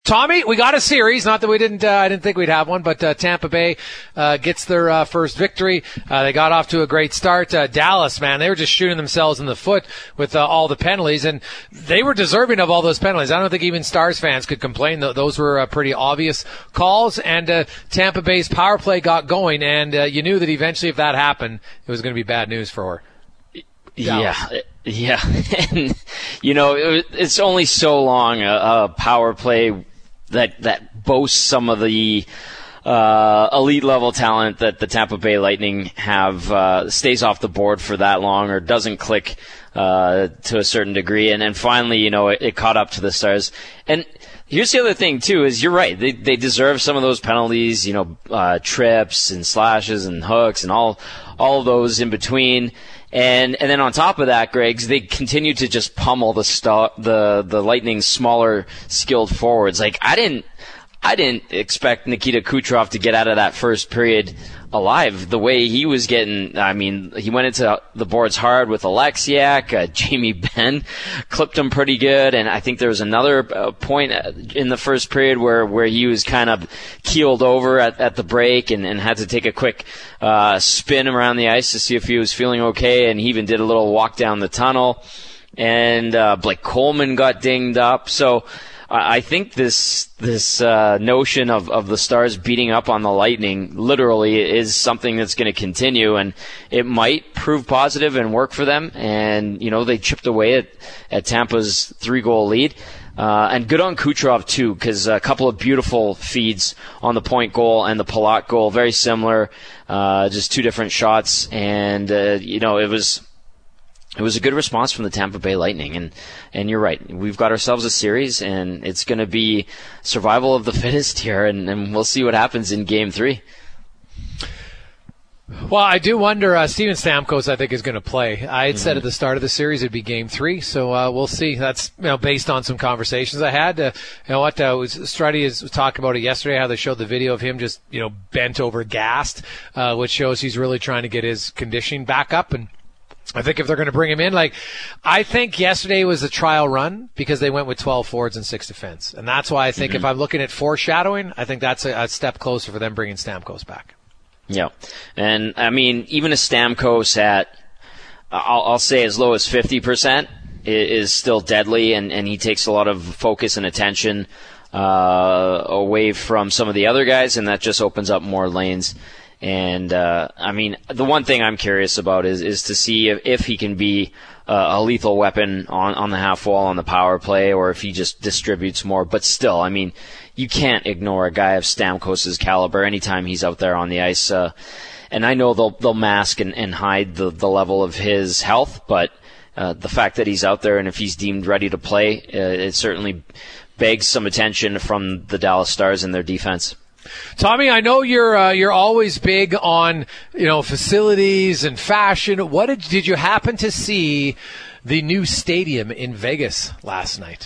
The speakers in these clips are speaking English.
Tommy, we got a series. Not that we didn't, I didn't think we'd have one, but Tampa Bay gets their first victory. They got off to a great start. Dallas, man, they were just shooting themselves in the foot with all the penalties, and they were deserving of all those penalties. I don't think even Stars fans could complain. Those were pretty obvious calls, and Tampa Bay's power play got going, and you knew that eventually if that happened, it was going to be bad news for Dallas. Yeah. And, it's only so long a power play that boasts some of the elite level talent that the Tampa Bay Lightning have stays off the board for that long or doesn't click to a certain degree. And then finally, it caught up to the Stars. And here's the other thing, too, is you're right. They deserve some of those penalties, trips and slashes and hooks and all of those in between. And then on top of that, Greggs, they continue to just pummel the Lightning's smaller, skilled forwards. Like I didn't expect Nikita Kucherov to get out of that first period alive the way he was getting. I mean, he went into the boards hard with Alexiak. Jamie Benn clipped him pretty good, and I think there was another point in the first period where he was kind of keeled over at the break and had to take a quick spin around the ice to see if he was feeling okay, and he even did a little walk down the tunnel. And Blake Coleman got dinged up. So I think this notion of the Stars beating up on the Lightning literally is something that's going to continue, and it might prove positive and work for them. And they chipped away at Tampa's 3-goal lead. And good on Kucherov too, because a couple of beautiful feeds on the point goal and the Palat goal, very similar, just two different shots, and it was a good response from the Tampa Bay Lightning, and you're right. We've got ourselves a series, and it's going to be survival of the fittest here, and we'll see what happens in Game 3. Well, I do wonder, Steven Stamkos, I think, is going to play. I had said at the start of the series it'd be Game 3, so we'll see. That's based on some conversations I had. Struddy was talking about it yesterday, how they showed the video of him just bent over, gassed, which shows he's really trying to get his conditioning back up. And I think if they're going to bring him in, I think yesterday was a trial run because they went with 12 forwards and 6 defense. And that's why I think if I'm looking at foreshadowing, I think that's a step closer for them bringing Stamkos back. Yeah. And, I mean, even a Stamkos at, I'll say as low as 50% is still deadly, and he takes a lot of focus and attention away from some of the other guys, and that just opens up more lanes. And, I mean, the one thing I'm curious about is to see if he can be a lethal weapon on the half wall on the power play, or if he just distributes more. But still, I mean, you can't ignore a guy of Stamkos' caliber anytime he's out there on the ice. And I know they'll mask and hide the level of his health, but the fact that he's out there and if he's deemed ready to play, it certainly begs some attention from the Dallas Stars and their defense. Tommy, I know you're always big on facilities and fashion. What did you happen to see the new stadium in Vegas last night?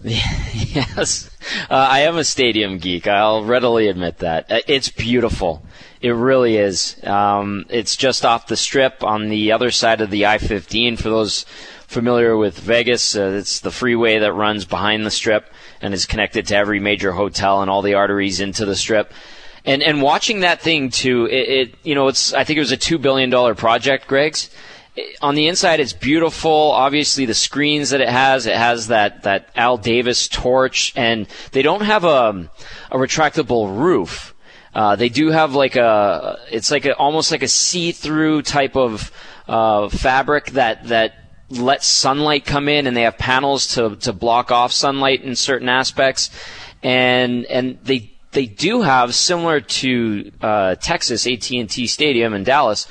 Yes, I am a stadium geek. I'll readily admit that. It's beautiful. It really is. It's just off the Strip on the other side of the I-15. For those familiar with Vegas, it's the freeway that runs behind the Strip and is connected to every major hotel and all the arteries into the Strip. And watching that thing too, it's I think it was a $2 billion project, Greggs. On the inside, it's beautiful. Obviously, the screens that it has that Al Davis torch, and they don't have a retractable roof. They do have almost like a see-through type of fabric that lets sunlight come in, and they have panels to block off sunlight in certain aspects, and they do have, similar to Texas AT&T Stadium in Dallas,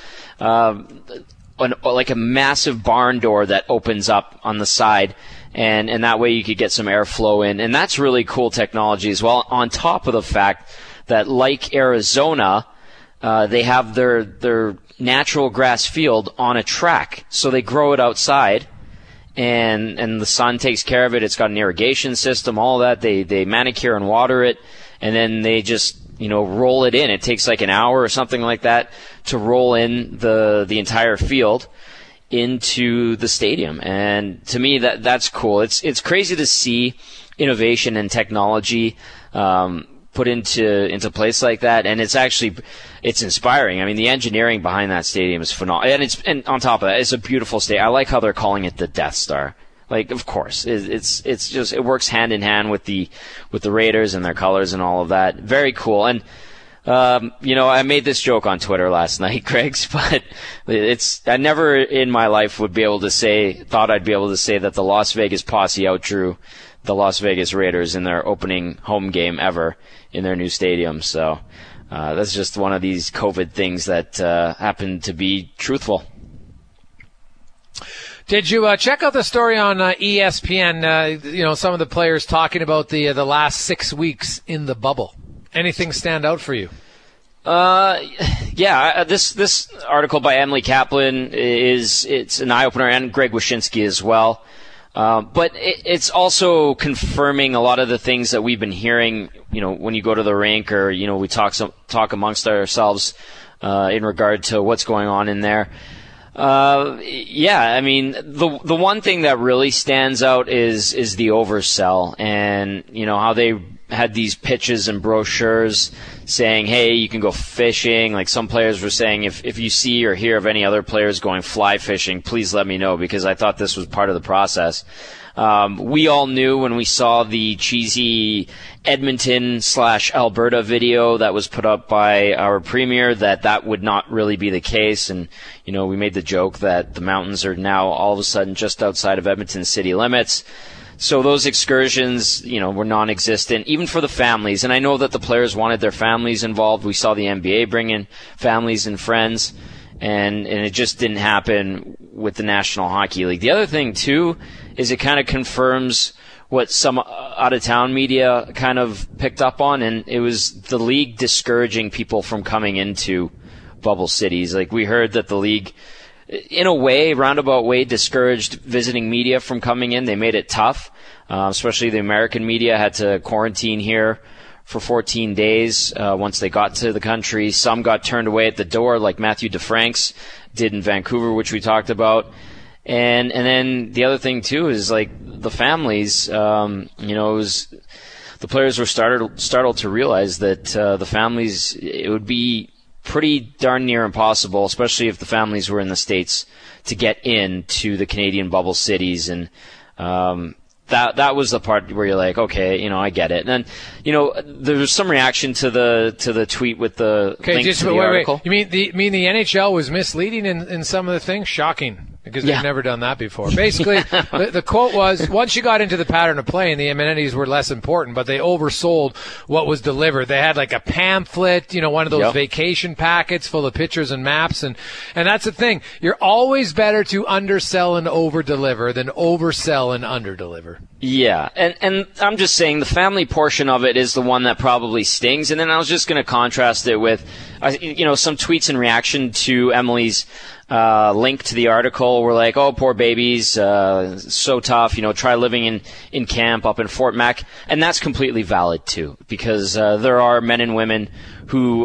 like a massive barn door that opens up on the side, and that way you could get some airflow in, and that's really cool technology as well. On top of the fact that, like Arizona, they have their natural grass field on a track, so they grow it outside, and the sun takes care of it. It's got an irrigation system, all that. They manicure and water it, and then they just roll it in. It takes like an hour or something like that to roll in the entire field into the stadium. And to me, that's cool. It's crazy to see innovation and technology put into place like that, and it's inspiring. I mean, the engineering behind that stadium is phenomenal, and on top of that, it's a beautiful stadium. I like how they're calling it the Death Star. Like, of course, it's just, it works hand in hand with the Raiders and their colors and all of that. Very cool. And I made this joke on Twitter last night, Greg's, but I never in my life thought I'd be able to say that the Las Vegas Posse outdrew the Las Vegas Raiders in their opening home game ever in their new stadium. So that's just one of these COVID things that happened to be truthful. Did you check out the story on ESPN? Some of the players talking about the last 6 weeks in the bubble. Anything stand out for you? Yeah. This article by Emily Kaplan it's an eye opener, and Greg Wyshynski as well. But it's also confirming a lot of the things that we've been hearing. When you go to the rink, or we talk amongst ourselves in regard to what's going on in there. I mean, the one thing that really stands out is the oversell, and how they had these pitches and brochures saying, hey, you can go fishing. Like, some players were saying, if you see or hear of any other players going fly fishing, please let me know, because I thought this was part of the process. We all knew when we saw the cheesy Edmonton/Alberta video that was put up by our premier that would not really be the case. And, we made the joke that the mountains are now all of a sudden just outside of Edmonton city limits. So those excursions, were non-existent, even for the families. And I know that the players wanted their families involved. We saw the NBA bring in families and friends, and it just didn't happen with the National Hockey League. The other thing, too, is it kind of confirms what some out-of-town media kind of picked up on, and it was the league discouraging people from coming into bubble cities. Like, we heard that the league, in a way, roundabout way, discouraged visiting media from coming in. They made it tough, especially the American media had to quarantine here for 14 days once they got to the country. Some got turned away at the door, like Matthew DeFranks did in Vancouver, which we talked about. And then the other thing, too, is like the families, it was, the players were startled to realize that the families, it would be pretty darn near impossible, especially if the families were in the States, to get into the Canadian bubble cities. And that was the part where you're like, okay, I get it. And then, there was some reaction to the tweet with the link to the article. Wait. You mean the NHL was misleading in some of the things? Shocking. Because they've never done that before. Basically, the quote was, once you got into the pattern of playing, the amenities were less important, but they oversold what was delivered. They had like a pamphlet, one of those vacation packets full of pictures and maps. And that's the thing. You're always better to undersell and overdeliver than oversell and underdeliver. Yeah. And I'm just saying the family portion of it is the one that probably stings. And then I was just going to contrast it with, some tweets in reaction to Emily's link to the article were like, oh, poor babies, so tough, try living in camp up in Fort Mac. And that's completely valid, too, because there are men and women who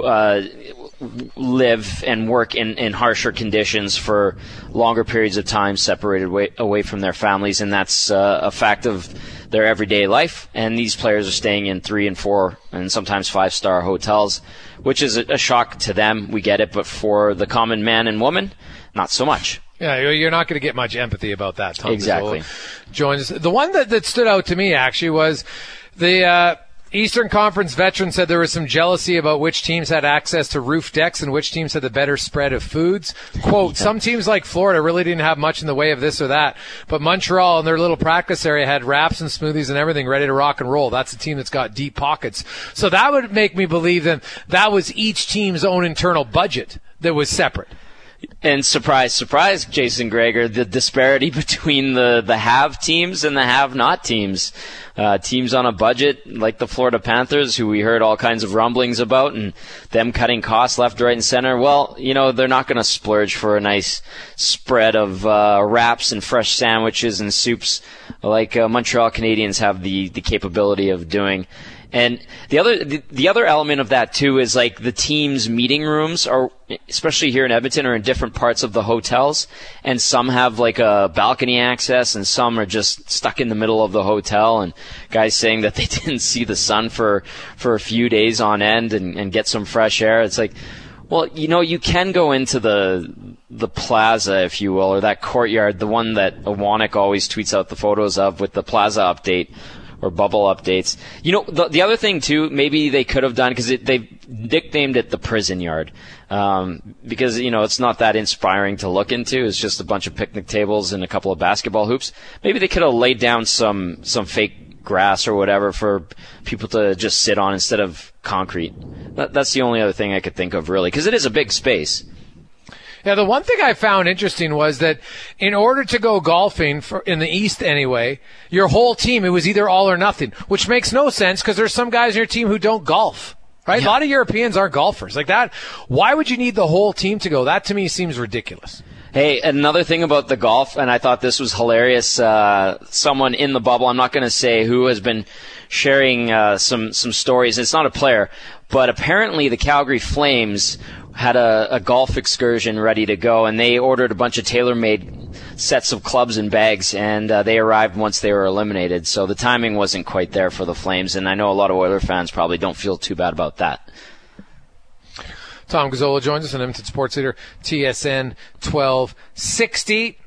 live and work in harsher conditions for longer periods of time, separated away from their families, and that's a fact of their everyday life. And these players are staying in 3 and 4 and sometimes 5-star hotels, which is a shock to them. We get it, but for the common man and woman, not so much. Yeah, you're not going to get much empathy about that, Tom. Exactly. Joins. The one that stood out to me, actually, was the Eastern Conference veteran said there was some jealousy about which teams had access to roof decks and which teams had the better spread of foods. Quote, some teams like Florida really didn't have much in the way of this or that, but Montreal in their little practice area had wraps and smoothies and everything ready to rock and roll. That's a team that's got deep pockets. So that would make me believe that was each team's own internal budget that was separate. And surprise, surprise, Jason Gregor, the disparity between the have teams and the have not teams. Teams on a budget like the Florida Panthers, who we heard all kinds of rumblings about, and them cutting costs left, right, and center. Well, they're not going to splurge for a nice spread of wraps and fresh sandwiches and soups like Montreal Canadiens have the capability of doing. And the other element of that too is like the team's meeting rooms are, especially here in Edmonton, are in different parts of the hotels, and some have like a balcony access, and some are just stuck in the middle of the hotel. And guys saying that they didn't see the sun for a few days on end and get some fresh air. It's like, well, you can go into the plaza, if you will, or that courtyard, the one that Awanek always tweets out the photos of with the plaza update or bubble updates. The other thing too, maybe they could have done, because they've nicknamed it the prison yard, because it's not that inspiring to look into. It's just a bunch of picnic tables and a couple of basketball hoops. Maybe they could have laid down some fake grass or whatever for people to just sit on instead of concrete. That's the only other thing I could think of, really, because it is a big space. Yeah, the one thing I found interesting was that in order to go golfing, in the East anyway, your whole team, it was either all or nothing, which makes no sense because there's some guys in your team who don't golf, right? Yeah. A lot of Europeans aren't golfers. Like that, why would you need the whole team to go? That to me seems ridiculous. Hey, another thing about the golf, and I thought this was hilarious, someone in the bubble, I'm not going to say who, has been sharing some stories. It's not a player, but apparently the Calgary Flames had a golf excursion ready to go, and they ordered a bunch of tailor-made sets of clubs and bags, and they arrived once they were eliminated. So the timing wasn't quite there for the Flames, and I know a lot of Oiler fans probably don't feel too bad about that. Tom Gazzola joins us on Edmonton Sports Leader, TSN 1260.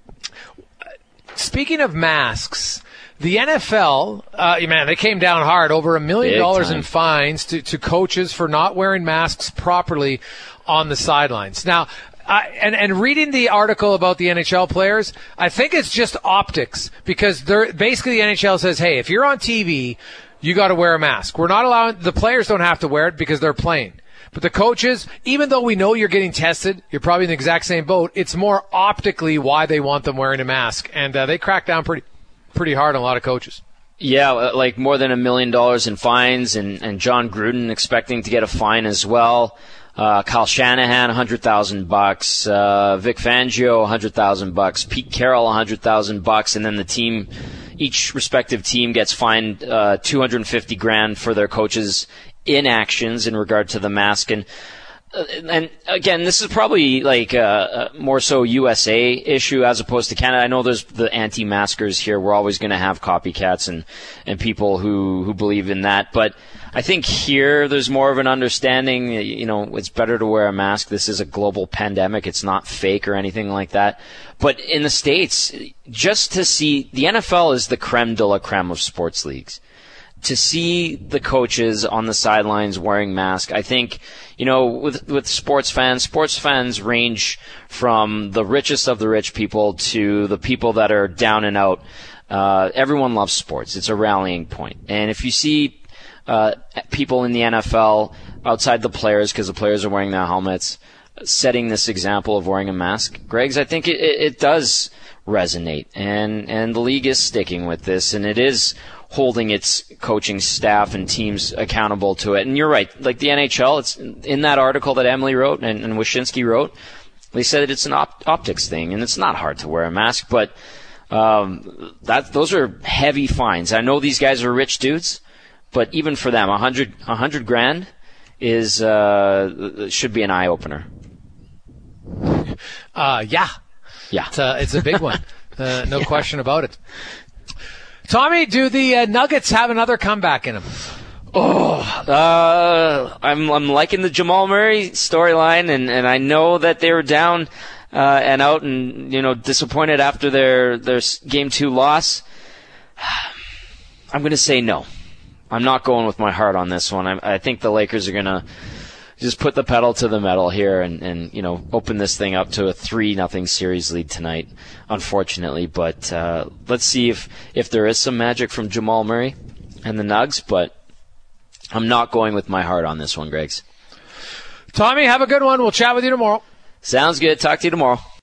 Speaking of masks, the NFL, they came down hard, over $1 million in fines to coaches for not wearing masks properly on the sidelines. Now, and reading the article about the NHL players, I think it's just optics, because basically the NHL says, hey, if you're on TV, you got to wear a mask. We're not allowing, the players don't have to wear it because they're playing. But the coaches, even though we know you're getting tested, you're probably in the exact same boat, it's more optically why they want them wearing a mask. And they crack down pretty hard on a lot of coaches. Yeah, like more than $1 million in fines, and John Gruden expecting to get a fine as well. Kyle Shanahan, $100,000. Vic Fangio, $100,000. Pete Carroll, $100,000. And then the team, each respective team gets fined $250,000 for their coaches' inactions in regard to the mask. And again, this is probably like a more so USA issue as opposed to Canada. I know there's the anti-maskers here. We're always going to have copycats and people who believe in that. But I think here there's more of an understanding, it's better to wear a mask. This is a global pandemic. It's not fake or anything like that. But in the States, just to see, the NFL is the creme de la creme of sports leagues. To see the coaches on the sidelines wearing masks, I think, with sports fans range from the richest of the rich people to the people that are down and out. Everyone loves sports. It's a rallying point. And if you see people in the NFL outside the players, because the players are wearing their helmets, setting this example of wearing a mask, Greg's, I think it does resonate. And the league is sticking with this, and it is holding its coaching staff and teams accountable to it. And you're right, like the NHL, it's in that article that Emily wrote and Wyshynski wrote, they said that it's an optics thing, and it's not hard to wear a mask, but those are heavy fines. I know these guys are rich dudes, but even for them, $100,000 is should be an eye opener. Yeah. It's a big one. No question about it. Tommy, do the Nuggets have another comeback in them? I'm liking the Jamal Murray storyline, and I know that they were down and out and disappointed after their Game 2 loss. I'm going to say no. I'm not going with my heart on this one. I think the Lakers are going to just put the pedal to the metal here and open this thing up to a 3-0 series lead tonight, unfortunately. But let's see if there is some magic from Jamal Murray and the Nugs, but I'm not going with my heart on this one, Greggs. Tommy, have a good one. We'll chat with you tomorrow. Sounds good. Talk to you tomorrow.